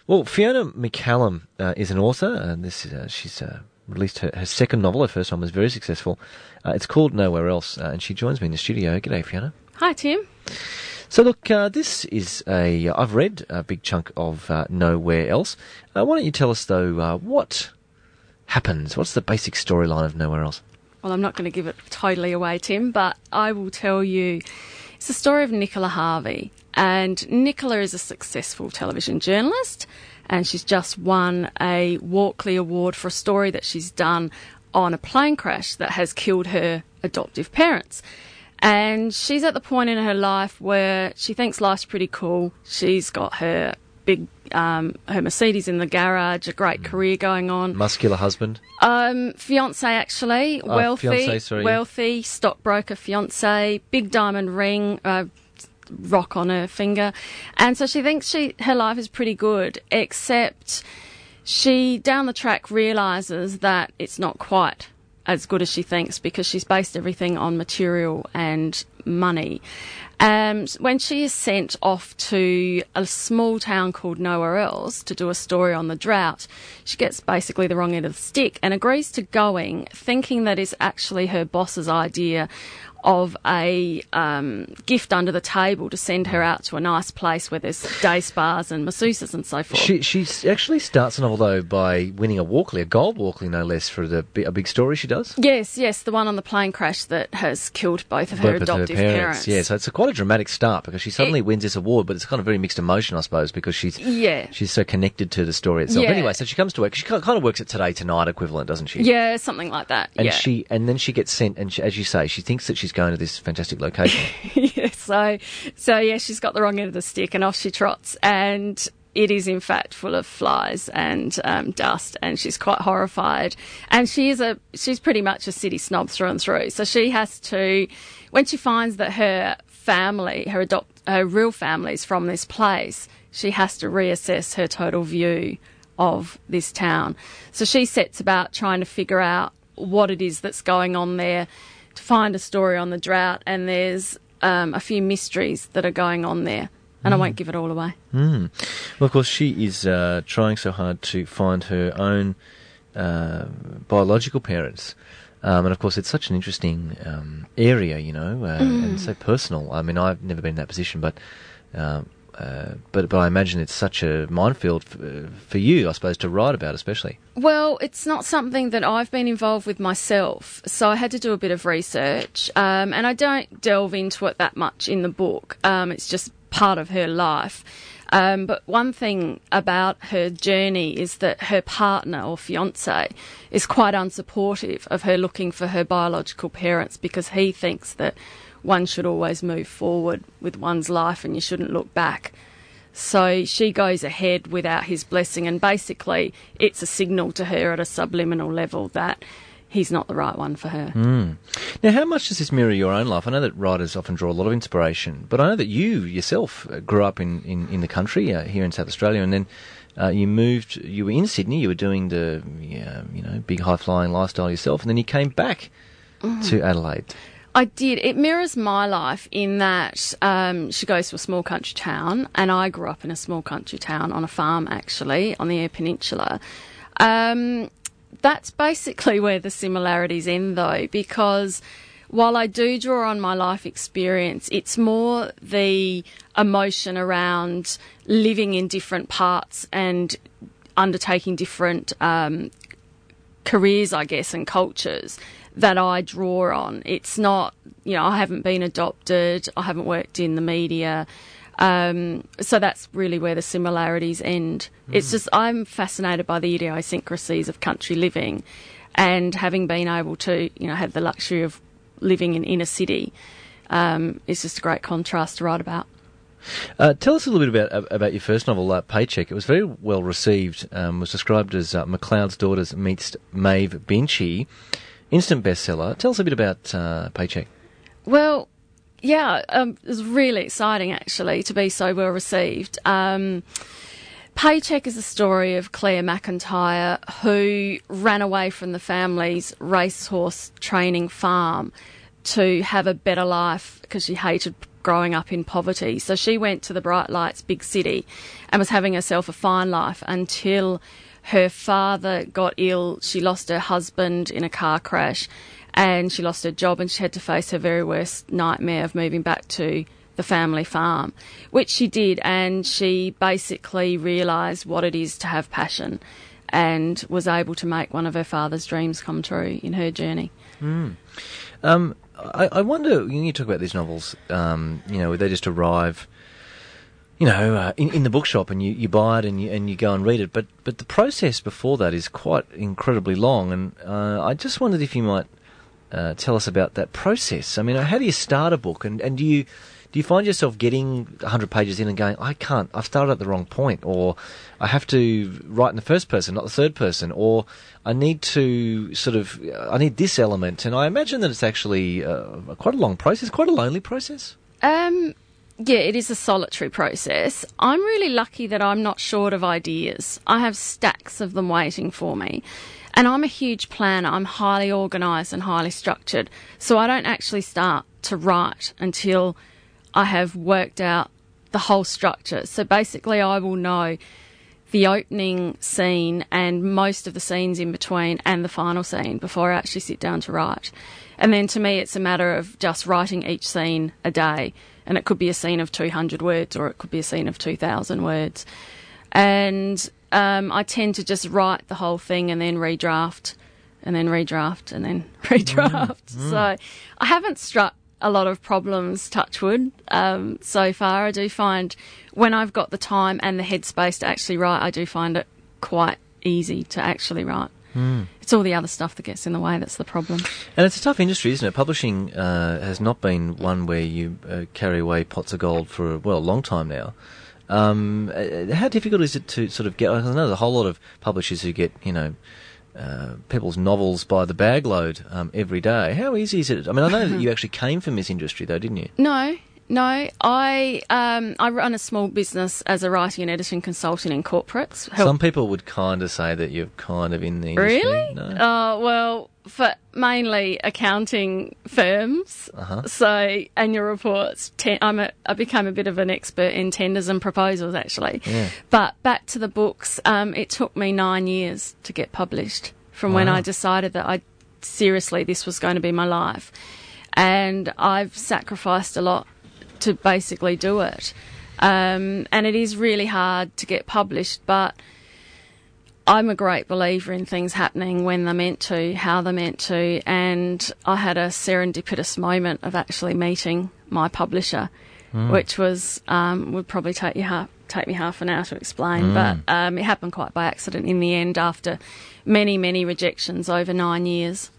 Well, Fiona McCallum is an author, and she's released her second novel. Her first one was very successful. It's called Nowhere Else, and she joins me in the studio. G'day, Fiona. Hi, Tim. So look, this is I've read a big chunk of Nowhere Else. Why don't you tell us, though, what happens? What's the basic storyline of Nowhere Else? Well, I'm not going to give it totally away, Tim, but I will tell you it's the story of Nicola Harvey. And Nicola is a successful television journalist, and she's just won a Walkley Award for a story that she's done on a plane crash that has killed her adoptive parents. And she's at the point in her life where she thinks life's pretty cool. She's got her big, her Mercedes in the garage, a great career going on. Muscular husband? Fiancé, actually. Wealthy, stockbroker fiancé, big diamond ring, rock on her finger. And so she thinks her life is pretty good, except she, down the track, realises that it's not quite as good as she thinks because she's based everything on material and money. When she is sent off to a small town called Nowhere Else to do a story on the drought, she gets basically the wrong end of the stick and agrees to going, thinking that it's actually her boss's idea of a gift under the table to send her out to a nice place where there's day spas and masseuses and so forth. She actually starts the novel, though, by winning a Walkley, a gold Walkley, no less, for a big story she does. Yes, the one on the plane crash that has killed both of her adoptive parents. Yeah, so it's quite a dramatic start because she suddenly wins this award, but it's kind of very mixed emotion, I suppose, because she's so connected to the story itself. Yeah. Anyway, so she comes to work. She kind of works at Today Tonight equivalent, doesn't she? Yeah, something like that. And then she gets sent, and as you say, she thinks that she's going to this fantastic location. So she's got the wrong end of the stick, and off she trots, and it is in fact full of flies and dust, and she's quite horrified. And she's pretty much a city snob through and through. So she has to, when she finds that her family, her real family is from this place, she has to reassess her total view of this town. So she sets about trying to figure out what it is that's going on there, to find a story on the drought, and there's a few mysteries that are going on there, and I won't give it all away. Well, of course, she is trying so hard to find her own biological parents, and of course it's such an interesting area, and so personal. I mean, I've never been in that position, but I imagine it's such a minefield for you, I suppose, to write about, especially. Well, it's not something that I've been involved with myself, so I had to do a bit of research, and I don't delve into it that much in the book. It's just part of her life. But one thing about her journey is that her partner or fiancé is quite unsupportive of her looking for her biological parents because he thinks that one should always move forward with one's life and you shouldn't look back. So she goes ahead without his blessing, and basically it's a signal to her at a subliminal level that he's not the right one for her. Now, how much does this mirror your own life? I know that writers often draw a lot of inspiration, but I know that you yourself grew up in the country here in South Australia, and then you were in Sydney, you were doing the big high-flying lifestyle yourself, and then you came back to Adelaide. I did. It mirrors my life in that she goes to a small country town, and I grew up in a small country town on a farm, actually, on the Eyre Peninsula. That's basically where the similarities end, though, because while I do draw on my life experience, it's more the emotion around living in different parts and undertaking different careers, I guess, and cultures that I draw on. It's not, I haven't been adopted, I haven't worked in the media, so that's really where the similarities end. It's just, I'm fascinated by the idiosyncrasies of country living, and having been able to, have the luxury of living in inner city, it's just a great contrast to write about. Tell us a little bit about your first novel, Paycheck. It was very well received, was described as McLeod's Daughters meets Maeve Binchy. Instant bestseller. Tell us a bit about Paycheck. Well, yeah, it was really exciting, actually, to be so well received. Paycheck is a story of Claire McIntyre, who ran away from the family's racehorse training farm to have a better life because she hated growing up in poverty. So she went to the bright lights, big city, and was having herself a fine life until her father got ill. She lost her husband in a car crash, and she lost her job, and she had to face her very worst nightmare of moving back to the family farm, which she did, and she basically realised what it is to have passion and was able to make one of her father's dreams come true in her journey. I wonder, when you talk about these novels, they just arrive, in the bookshop, and you buy it and you go and read it, but the process before that is quite incredibly long, and I just wondered if you might tell us about that process. I mean, how do you start a book, and do you find yourself getting 100 pages in and going, I've started at the wrong point, or I have to write in the first person, not the third person, or I need to I need this element, and I imagine that it's actually quite a long process, quite a lonely process. Yeah, it is a solitary process. I'm really lucky that I'm not short of ideas. I have stacks of them waiting for me. And I'm a huge planner. I'm highly organised and highly structured. So I don't actually start to write until I have worked out the whole structure. So basically I will know the opening scene and most of the scenes in between and the final scene before I actually sit down to write. And then to me it's a matter of just writing each scene a day. And it could be a scene of 200 words or it could be a scene of 2,000 words. And I tend to just write the whole thing and then redraft and then redraft and then redraft. So I haven't struck a lot of problems, touch wood, so far. I do find when I've got the time and the headspace to actually write, I do find it quite easy to actually write. It's all the other stuff that gets in the way that's the problem. And it's a tough industry, isn't it? Publishing has not been one where you carry away pots of gold for, a long time now. How difficult is it to sort of get... I know there's a whole lot of publishers who get, people's novels by the bagload every day. How easy is it? I mean, I know that you actually came from this industry, though, didn't you? No. I run a small business as a writing and editing consultant in corporates. Some people would kind of say that you're kind of in the industry. Really? No? Well, for mainly accounting firms. So annual reports. I became a bit of an expert in tenders and proposals, actually. Yeah. But back to the books, it took me 9 years to get published from when I decided that this was going to be my life. And I've sacrificed a lot to basically do it. And it is really hard to get published, but I'm a great believer in things happening when they're meant to, how they're meant to, and I had a serendipitous moment of actually meeting my publisher, which was would probably take me half an hour to explain, but it happened quite by accident in the end after many, many rejections over 9 years.